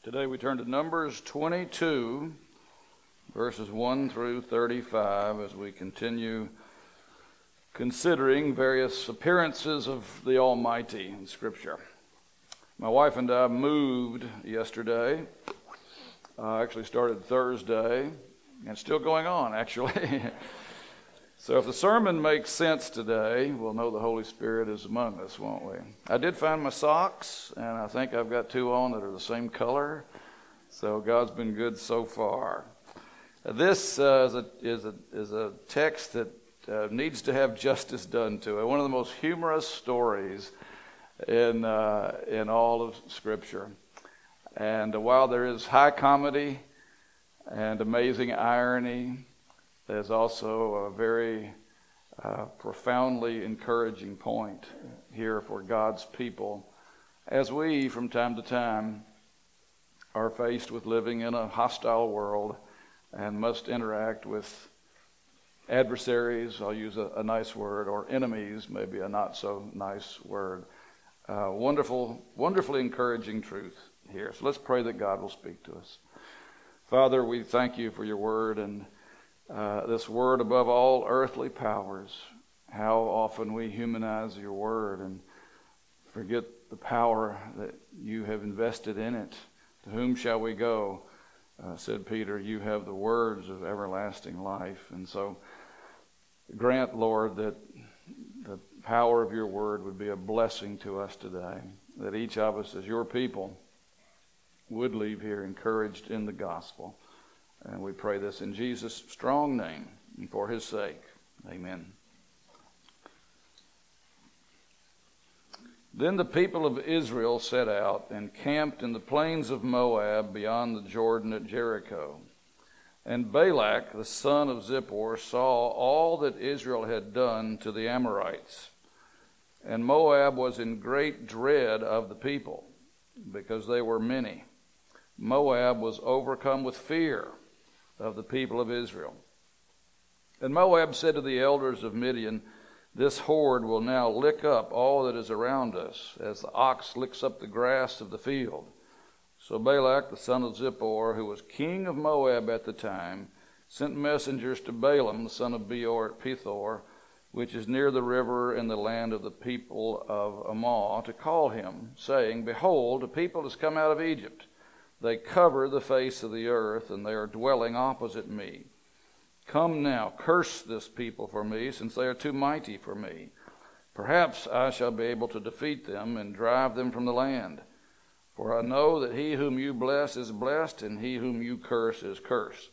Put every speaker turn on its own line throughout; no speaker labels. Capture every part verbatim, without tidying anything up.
Today we turn to Numbers twenty-two, verses one through thirty-five, as we continue considering various appearances of the Almighty in Scripture. My wife and I moved yesterday. Uh, actually started Thursday, and it's still going on, actually. So if the sermon makes sense today, we'll know the Holy Spirit is among us, won't we? I did find my socks, and I think I've got two on that are the same color. So God's been good so far. Uh, this uh, is, a, is, a, is a text that uh, needs to have justice done to it. One of the most humorous stories in uh, in all of Scripture. And uh, while there is high comedy and amazing irony, there's also a very uh, profoundly encouraging point here for God's people as we, from time to time, are faced with living in a hostile world and must interact with adversaries, I'll use a, a nice word, or enemies, maybe a not so nice word. Uh, wonderful, wonderfully encouraging truth here. So let's pray that God will speak to us. Father, we thank you for your word, and Uh, this word above all earthly powers. How often we humanize your word and forget the power that you have invested in it. To whom shall we go? Uh, said Peter, you have the words of everlasting life. And so grant, Lord, that the power of your word would be a blessing to us today. That each of us as your people would leave here encouraged in the gospel. And we pray this in Jesus' strong name and for his sake. Amen. Then the people of Israel set out and camped in the plains of Moab beyond the Jordan at Jericho. And Balak, the son of Zippor, saw all that Israel had done to the Amorites. And Moab was in great dread of the people, because they were many. Moab was overcome with fear of the people of Israel. And Moab said to the elders of Midian, this horde will now lick up all that is around us, as the ox licks up the grass of the field. So Balak, the son of Zippor, who was king of Moab at the time, sent messengers to Balaam, the son of Beor at Pethor, which is near the river in the land of the people of Ammon, to call him, saying, behold, a people has come out of Egypt. They cover the face of the earth, and they are dwelling opposite me. Come now, curse this people for me, since they are too mighty for me. Perhaps I shall be able to defeat them and drive them from the land. For I know that he whom you bless is blessed, and he whom you curse is cursed.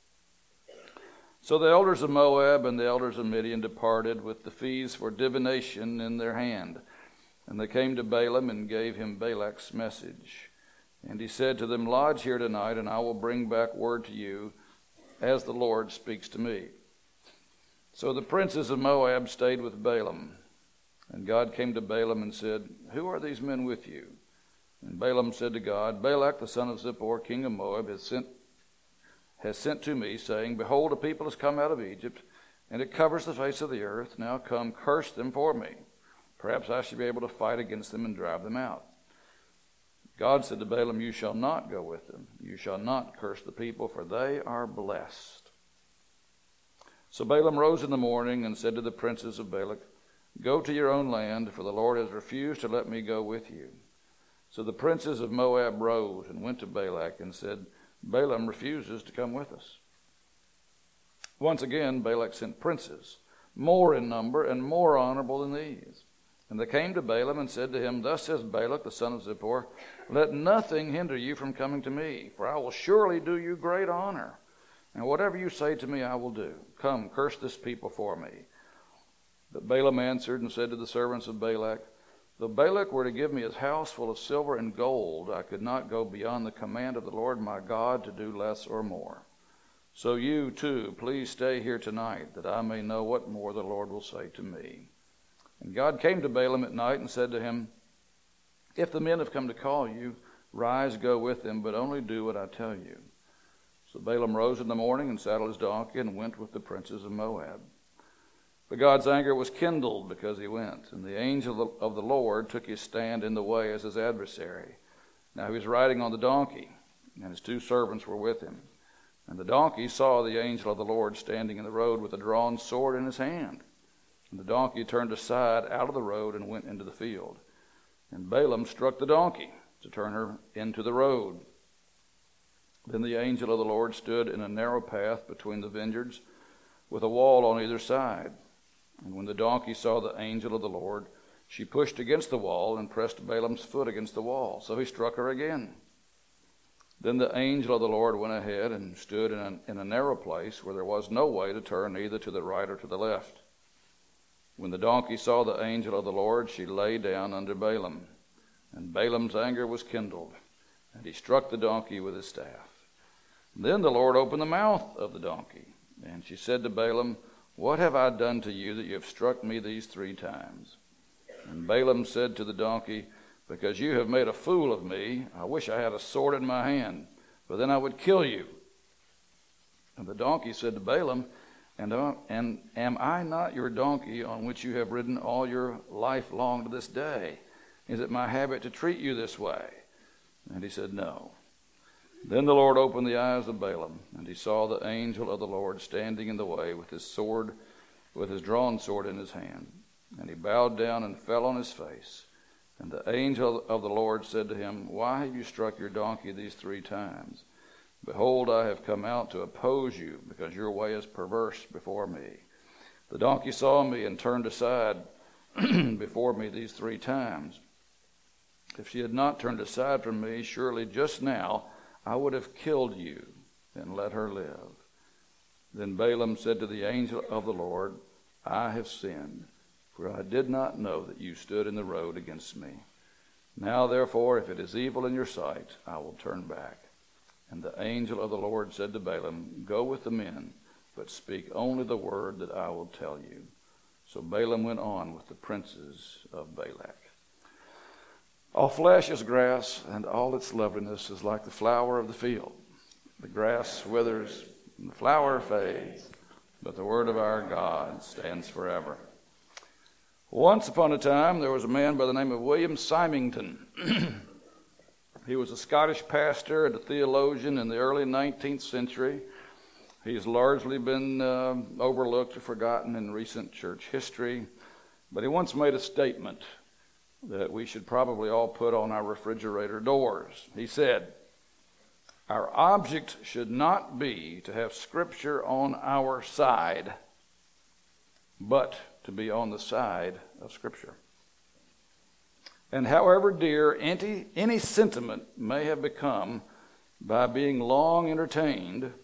So the elders of Moab and the elders of Midian departed with the fees for divination in their hand. And they came to Balaam and gave him Balak's message. And he said to them, lodge here tonight, and I will bring back word to you as the Lord speaks to me. So the princes of Moab stayed with Balaam. And God came to Balaam and said, who are these men with you? And Balaam said to God, Balak, the son of Zippor, king of Moab, has sent, has sent to me, saying, behold, a people has come out of Egypt, and it covers the face of the earth. Now come, curse them for me. Perhaps I shall be able to fight against them and drive them out. God said to Balaam, you shall not go with them. You shall not curse the people, for they are blessed. So Balaam rose in the morning and said to the princes of Balak, go to your own land, for the Lord has refused to let me go with you. So the princes of Moab rose and went to Balak and said, Balaam refuses to come with us. Once again, Balak sent princes, more in number and more honorable than these. And they came to Balaam and said to him, thus says Balak, the son of Zippor, let nothing hinder you from coming to me, for I will surely do you great honor. And whatever you say to me, I will do. Come, curse this people for me. But Balaam answered and said to the servants of Balak, though Balak were to give me his house full of silver and gold, I could not go beyond the command of the Lord my God to do less or more. So you, too, please stay here tonight, that I may know what more the Lord will say to me. And God came to Balaam at night and said to him, if the men have come to call you, rise, go with them, but only do what I tell you. So Balaam rose in the morning and saddled his donkey and went with the princes of Moab. But God's anger was kindled because he went, and the angel of the Lord took his stand in the way as his adversary. Now he was riding on the donkey, and his two servants were with him. And the donkey saw the angel of the Lord standing in the road with a drawn sword in his hand. And the donkey turned aside out of the road and went into the field. And Balaam struck the donkey to turn her into the road. Then the angel of the Lord stood in a narrow path between the vineyards, with a wall on either side. And when the donkey saw the angel of the Lord, she pushed against the wall and pressed Balaam's foot against the wall. So he struck her again. Then the angel of the Lord went ahead and stood in a, in a narrow place where there was no way to turn either to the right or to the left. When the donkey saw the angel of the Lord, she lay down under Balaam. And Balaam's anger was kindled, and he struck the donkey with his staff. Then the Lord opened the mouth of the donkey, and she said to Balaam, "What have I done to you that you have struck me these three times?" And Balaam said to the donkey, "Because you have made a fool of me, I wish I had a sword in my hand, for then I would kill you." And the donkey said to Balaam, and, uh, and am I not your donkey on which you have ridden all your life long to this day? Is it my habit to treat you this way? And he said, "No." Then the Lord opened the eyes of Balaam, and he saw the angel of the Lord standing in the way with his sword, with his drawn sword in his hand. And he bowed down and fell on his face. And the angel of the Lord said to him, "Why have you struck your donkey these three times? Behold, I have come out to oppose you, because your way is perverse before me. The donkey saw me and turned aside before me these three times. If she had not turned aside from me, surely just now I would have killed you and let her live." Then Balaam said to the angel of the Lord, "I have sinned, for I did not know that you stood in the road against me. Now therefore, if it is evil in your sight, I will turn back." And the angel of the Lord said to Balaam, "Go with the men, but speak only the word that I will tell you." So Balaam went on with the princes of Balak. All flesh is grass, and all its loveliness is like the flower of the field. The grass withers, and the flower fades, but the word of our God stands forever. Once upon a time, there was a man by the name of William Symington. He was a Scottish pastor and a theologian in the early nineteenth century. He's largely been uh, overlooked or forgotten in recent church history, but he once made a statement that we should probably all put on our refrigerator doors. He said, "Our object should not be to have Scripture on our side, but to be on the side of Scripture. And however dear any, any sentiment may have become by being long entertained,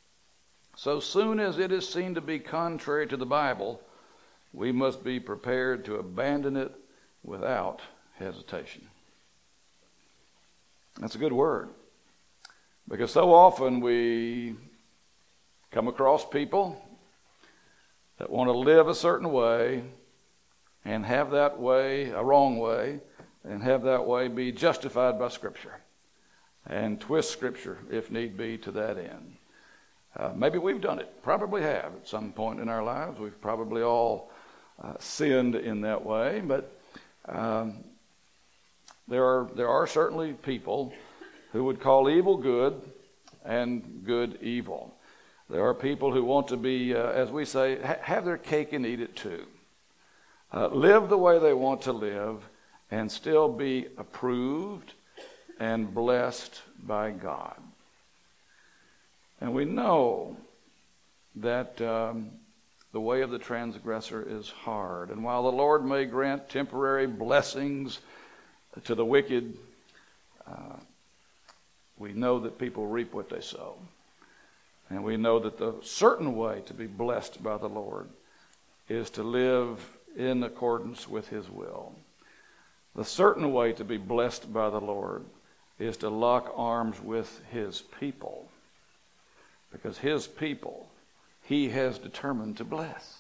so soon as it is seen to be contrary to the Bible, we must be prepared to abandon it without hesitation." That's a good word, because so often we come across people that want to live a certain way and have that way a wrong way, and have that way be justified by Scripture, and twist Scripture, if need be, to that end. Uh, maybe we've done it, probably have at some point in our lives. We've probably all uh, sinned in that way, but Um, there are there are certainly people who would call evil good and good evil. There are people who want to be, uh, as we say, ha- have their cake and eat it too. Uh, live the way they want to live and still be approved and blessed by God. And we know that um, the way of the transgressor is hard. And while the Lord may grant temporary blessings to the wicked, uh, we know that people reap what they sow. And we know that the certain way to be blessed by the Lord is to live in accordance with His will. The certain way to be blessed by the Lord is to lock arms with His people, because His people He has determined to bless.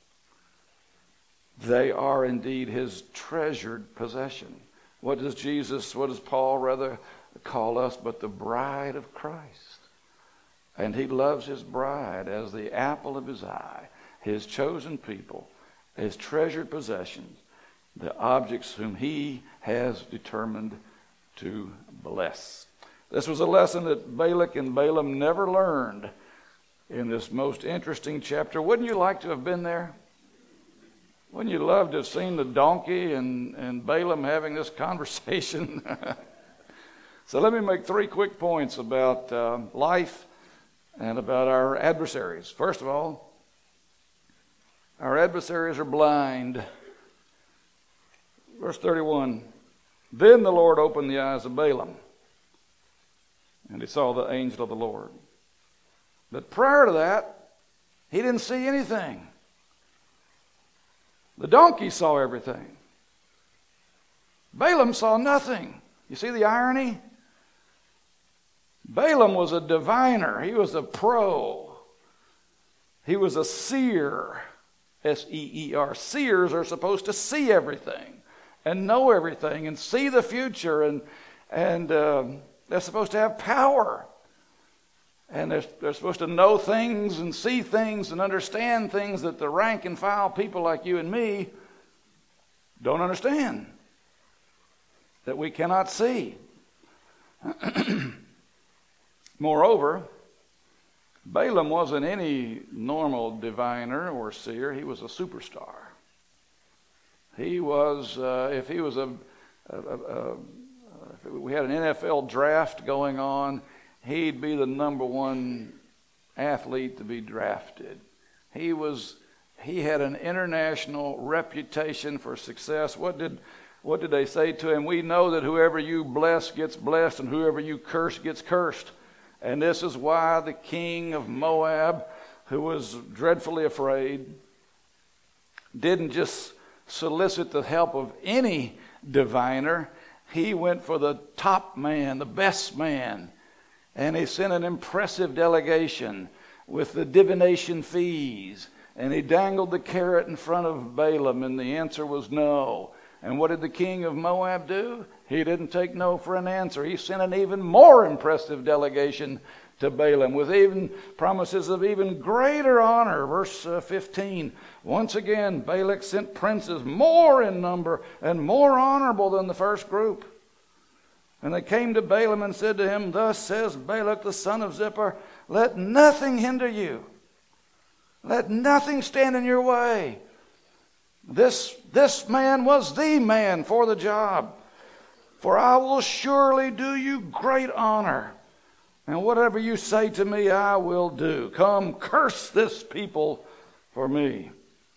They are indeed His treasured possession. What does Jesus, what does Paul rather call us but the bride of Christ? And He loves His bride as the apple of His eye, His chosen people, His treasured possessions, the objects whom He has determined to bless. This was a lesson that Balak and Balaam never learned in this most interesting chapter. Wouldn't you like to have been there? Wouldn't you love to have seen the donkey and, and Balaam having this conversation? So let me make three quick points about uh, life and about our adversaries. First of all, our adversaries are blind. Verse thirty-one, then the Lord opened the eyes of Balaam, and he saw the angel of the Lord. But prior to that, he didn't see anything. The donkey saw everything. Balaam saw nothing. You see the irony? Balaam was a diviner. He was a pro. He was a seer. S E E R. Seers are supposed to see everything and know everything and see the future, and and uh, they're supposed to have power. And they're, they're supposed to know things and see things and understand things that the rank and file people like you and me don't understand, that we cannot see. Moreover, Balaam wasn't any normal diviner or seer. He was a superstar. He was, uh, if he was a, a, a, a, if we had an N F L draft going on, he'd be the number one athlete to be drafted. He was, he had an international reputation for success. What did, what did they say to him? We know that whoever you bless gets blessed, and whoever you curse gets cursed. And this is why the king of Moab, who was dreadfully afraid, didn't just solicit the help of any diviner. He went for the top man, the best man. And he sent an impressive delegation with the divination fees. And he dangled the carrot in front of Balaam, and the answer was no. And what did the king of Moab do? He didn't take no for an answer. He sent an even more impressive delegation to Balaam with even promises of even greater honor. Verse uh, fifteen, once again, Balak sent princes more in number and more honorable than the first group. And they came to Balaam and said to him, thus says Balak the son of Zippor, let nothing hinder you. Let nothing stand in your way. This, this man was the man for the job. For I will surely do you great honor. And whatever you say to me, I will do. Come, curse this people for me.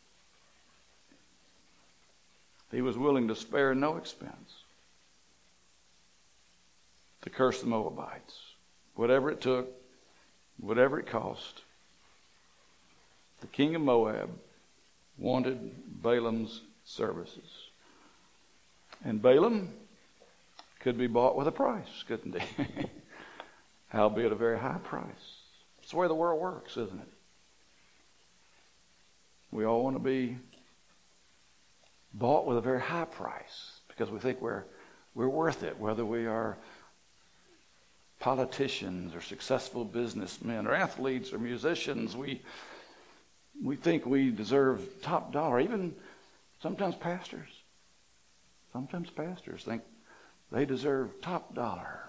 He was willing to spare no expense to curse the Moabites. Whatever it took, whatever it cost. The king of Moab wanted Balaam's services. And Balaam could be bought with a price, couldn't he? Howbeit a very high price. That's the way the world works, isn't it? We all want to be bought with a very high price because we think we're we're worth it, whether we are politicians or successful businessmen or athletes or musicians. We we think we deserve top dollar. Even sometimes pastors. Sometimes pastors think they deserve top dollar.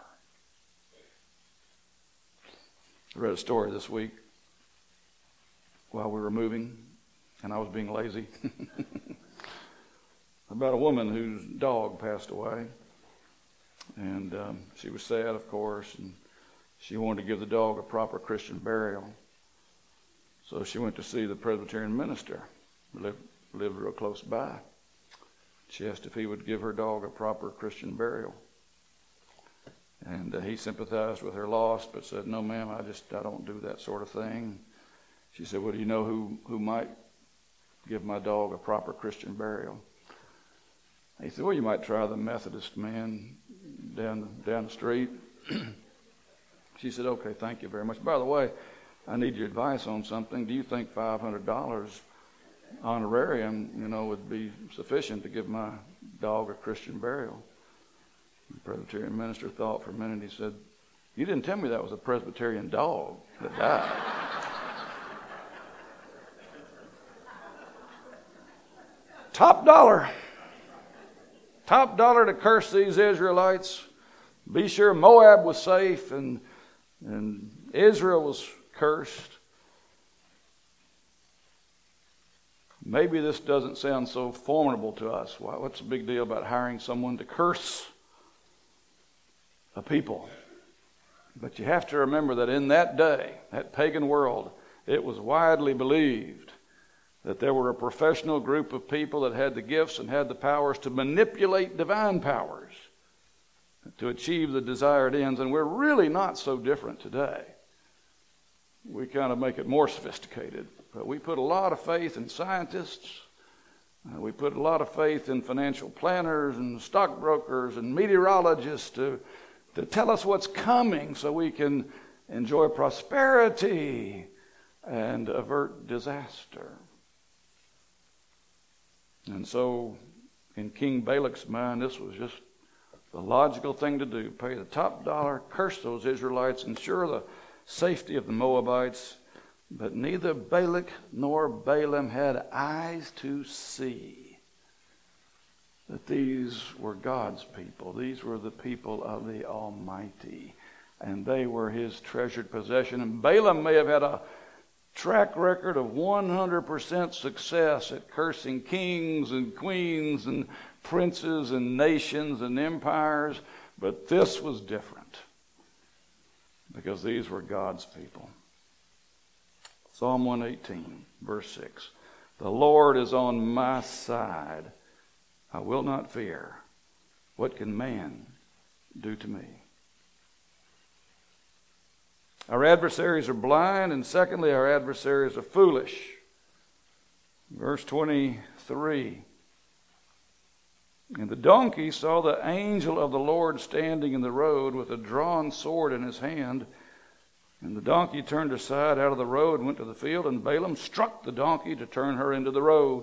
I read a story this week while we were moving, and I was being lazy, about a woman whose dog passed away. And um, she was sad, of course, and she wanted to give the dog a proper Christian burial. So she went to see the Presbyterian minister, who lived, lived real close by. She asked if he would give her dog a proper Christian burial. And uh, he sympathized with her loss, but said, no, ma'am, I just, I don't do that sort of thing. She said, well, do you know who, who might give my dog a proper Christian burial? He said, well, you might try the Methodist man down, down the street. She said, okay, thank you very much. By the way, I need your advice on something. Do you think five hundred dollars honorarium, you know, would be sufficient to give my dog a Christian burial? The Presbyterian minister thought for a minute. He said, you didn't tell me that was a Presbyterian dog that died. Top dollar. Top dollar to curse these Israelites. Be sure Moab was safe and, and Israel was cursed. Maybe this doesn't sound so formidable to us. What's the big deal about hiring someone to curse a people? But you have to remember that in that day, that pagan world, it was widely believed that there were a professional group of people that had the gifts and had the powers to manipulate divine powers to achieve the desired ends. And we're really not so different today. We kind of make it more sophisticated. But we put a lot of faith in scientists. Uh, we put a lot of faith in financial planners and stockbrokers and meteorologists to, to tell us what's coming so we can enjoy prosperity and avert disaster. And so in King Balak's mind, this was just the logical thing to do. Pay the top dollar, curse those Israelites, ensure the safety of the Moabites. But neither Balak nor Balaam had eyes to see that these were God's people. These were the people of the Almighty. And they were his treasured possession. And Balaam may have had a track record of one hundred percent success at cursing kings and queens and princes and nations and empires. But this was different, because these were God's people. Psalm one eighteen, verse six. The Lord is on my side. I will not fear. What can man do to me? Our adversaries are blind, and secondly, our adversaries are foolish. Verse twenty-three. And the donkey saw the angel of the Lord standing in the road with a drawn sword in his hand. And the donkey turned aside out of the road and went to the field, and Balaam struck the donkey to turn her into the road.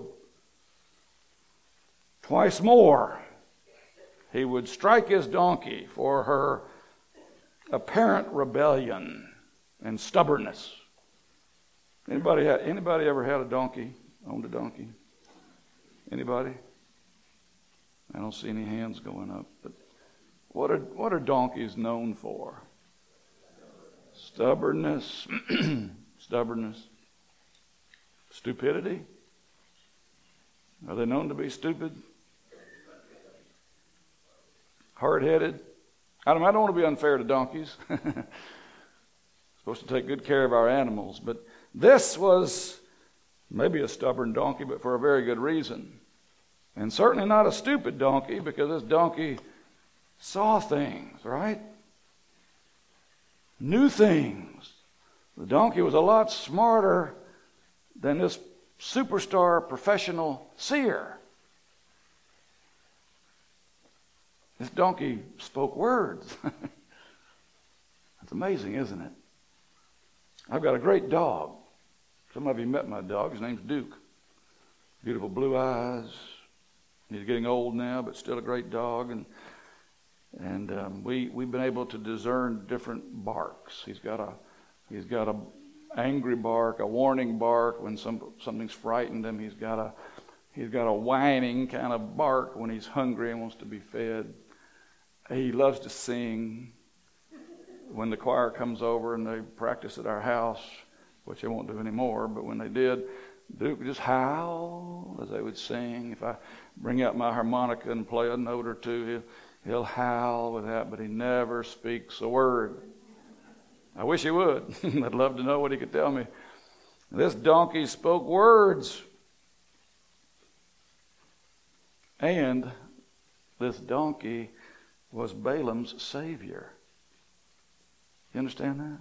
Twice more he would strike his donkey for her apparent rebellion and stubbornness. Anybody, had, anybody ever had a donkey, owned a donkey? Anybody? I don't see any hands going up. But what are, what are donkeys known for? Stubbornness, stubbornness, stupidity. Are they known to be stupid? Hard-headed. I don't, I don't want to be unfair to donkeys. Supposed to take good care of our animals. But this was maybe a stubborn donkey, but for a very good reason. And certainly not a stupid donkey, because this donkey saw things, right? Knew things. The donkey was a lot smarter than this superstar professional seer. This donkey spoke words. That's amazing, isn't it? I've got a great dog. Some of you met my dog. His name's Duke. Beautiful blue eyes. He's getting old now, but still a great dog. And And um, we we've been able to discern different barks. He's got a he's got a angry bark, a warning bark when some something's frightened him. He's got a he's got a whining kind of bark when he's hungry and wants to be fed. He loves to sing. When the choir comes over and they practice at our house, which they won't do anymore, but when they did, Duke would just howl as they would sing. If I bring out my harmonica and play a note or two, he'll He'll howl with that, but he never speaks a word. I wish he would. I'd love to know what he could tell me. This donkey spoke words. And this donkey was Balaam's savior. You understand that?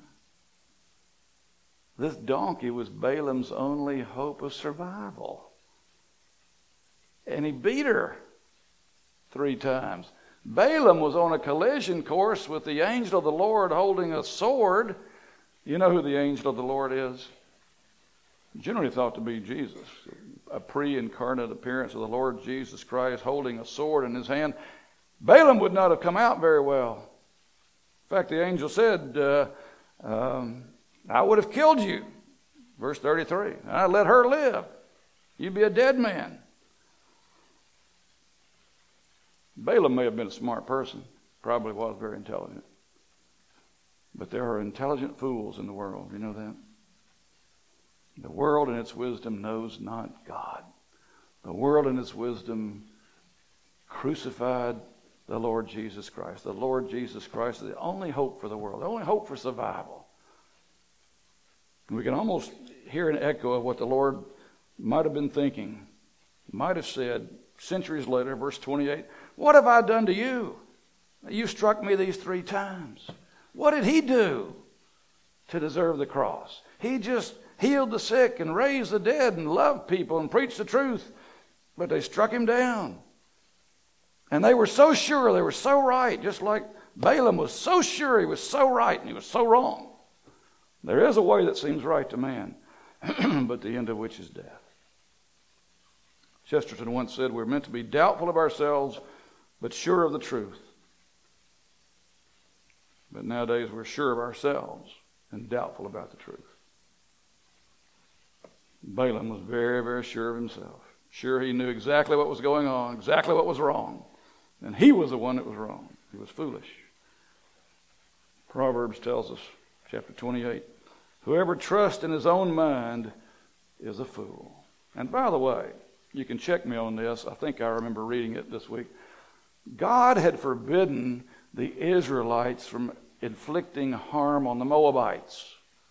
This donkey was Balaam's only hope of survival. And he beat her three times. Balaam was on a collision course with the angel of the Lord holding a sword. You know who the angel of the Lord is? Generally thought to be Jesus, a pre-incarnate appearance of the Lord Jesus Christ holding a sword in his hand. Balaam would not have come out very well. In fact, the angel said, uh, um, I would have killed you. Verse thirty-three. I let her live. You'd be a dead man. Balaam may have been a smart person, probably was very intelligent. But there are intelligent fools in the world. You know that? The world in its wisdom knows not God. The world in its wisdom crucified the Lord Jesus Christ. The Lord Jesus Christ is the only hope for the world, the only hope for survival. We can almost hear an echo of what the Lord might have been thinking, might have said centuries later, verse twenty-eight, what have I done to you? You struck me these three times. What did he do to deserve the cross? He just healed the sick and raised the dead and loved people and preached the truth, but they struck him down. And they were so sure they were so right, just like Balaam was so sure he was so right and he was so wrong. There is a way that seems right to man, but the end of which is death. Chesterton once said, we're meant to be doubtful of ourselves, but sure of the truth. But nowadays we're sure of ourselves and doubtful about the truth. Balaam was very, very sure of himself. Sure he knew exactly what was going on, exactly what was wrong. And he was the one that was wrong. He was foolish. Proverbs tells us, chapter twenty-eight, whoever trusts in his own mind is a fool. And by the way, you can check me on this. I think I remember reading it this week. God had forbidden the Israelites from inflicting harm on the Moabites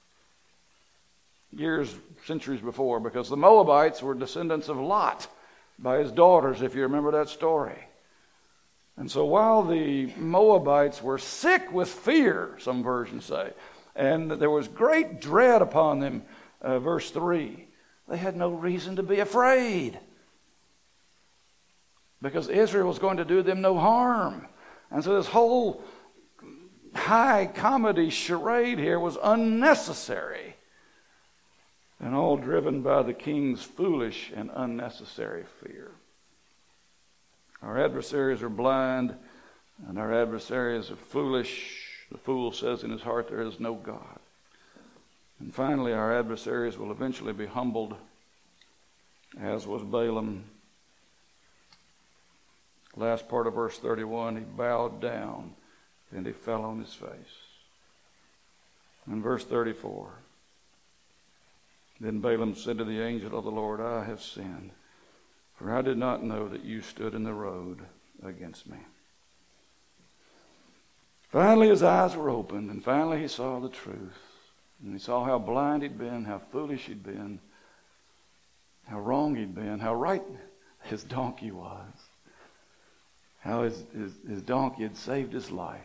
years, centuries before, because the Moabites were descendants of Lot by his daughters, if you remember that story. And so while the Moabites were sick with fear, some versions say, and there was great dread upon them, uh, verse three, they had no reason to be afraid because Israel was going to do them no harm. And so this whole high comedy charade here was unnecessary and all driven by the king's foolish and unnecessary fear. Our adversaries are blind and our adversaries are foolish. The fool says in his heart there is no God. And finally, our adversaries will eventually be humbled, as was Balaam. Last part of verse thirty-one, he bowed down and he fell on his face. In verse thirty-four, then Balaam said to the angel of the Lord, I have sinned, for I did not know that you stood in the road against me. Finally his eyes were opened, and finally he saw the truth. And he saw how blind he'd been, how foolish he'd been, how wrong he'd been, how right his donkey was, how his, his, his donkey had saved his life.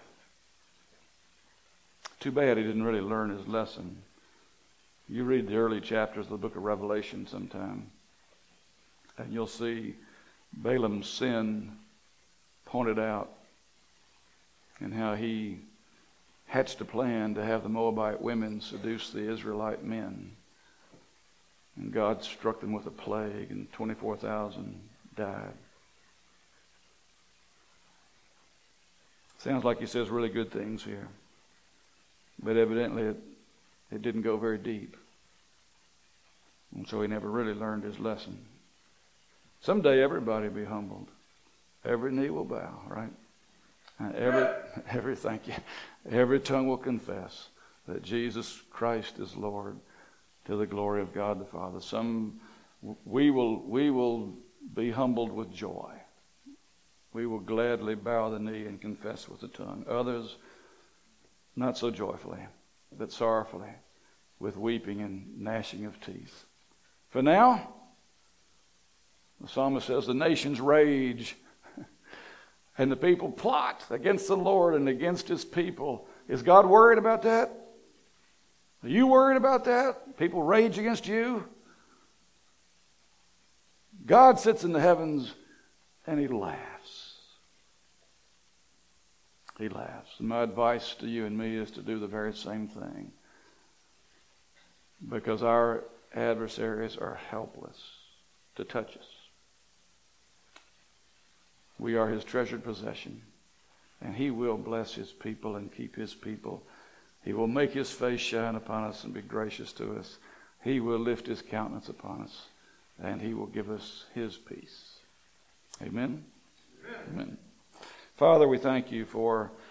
Too bad he didn't really learn his lesson. You read the early chapters of the book of Revelation sometime, and you'll see Balaam's sin pointed out and how he hatched a plan to have the Moabite women seduce the Israelite men. And God struck them with a plague, and twenty-four thousand died. Sounds like he says really good things here. But evidently it, it didn't go very deep. And so he never really learned his lesson. Someday everybody will be humbled. Every knee will bow, right? And every, every, thank you, every tongue will confess that Jesus Christ is Lord to the glory of God the Father. Some, we will, we will be humbled with joy. We will gladly bow the knee and confess with the tongue. Others, not so joyfully, but sorrowfully, with weeping and gnashing of teeth. For now, the psalmist says, the nations rage and the people plot against the Lord and against his people. Is God worried about that? Are you worried about that? People rage against you? God sits in the heavens and he laughs. He laughs. And my advice to you and me is to do the very same thing. Because our adversaries are helpless to touch us. We are his treasured possession. And he will bless his people and keep his people. He will make his face shine upon us and be gracious to us. He will lift his countenance upon us. And he will give us his peace. Amen? Amen. Amen. Father, we thank you for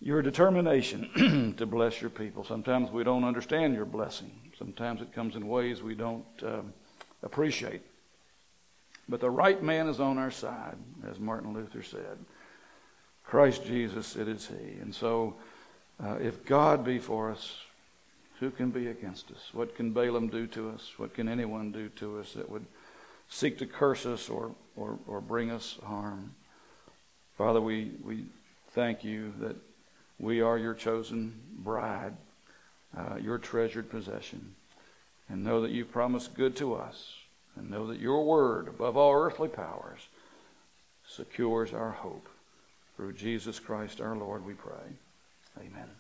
your determination to bless your people. Sometimes we don't understand your blessing. Sometimes it comes in ways we don't um, appreciate. But the right man is on our side, as Martin Luther said. Christ Jesus, it is he. And so, uh, if God be for us, who can be against us? What can Balaam do to us? What can anyone do to us that would seek to curse us or, or, or bring us harm? Father, we, we thank you that we are your chosen bride, uh, your treasured possession. And know that you've promised good to us. And know that your word, above all earthly powers, secures our hope. Through Jesus Christ our Lord we pray. Amen.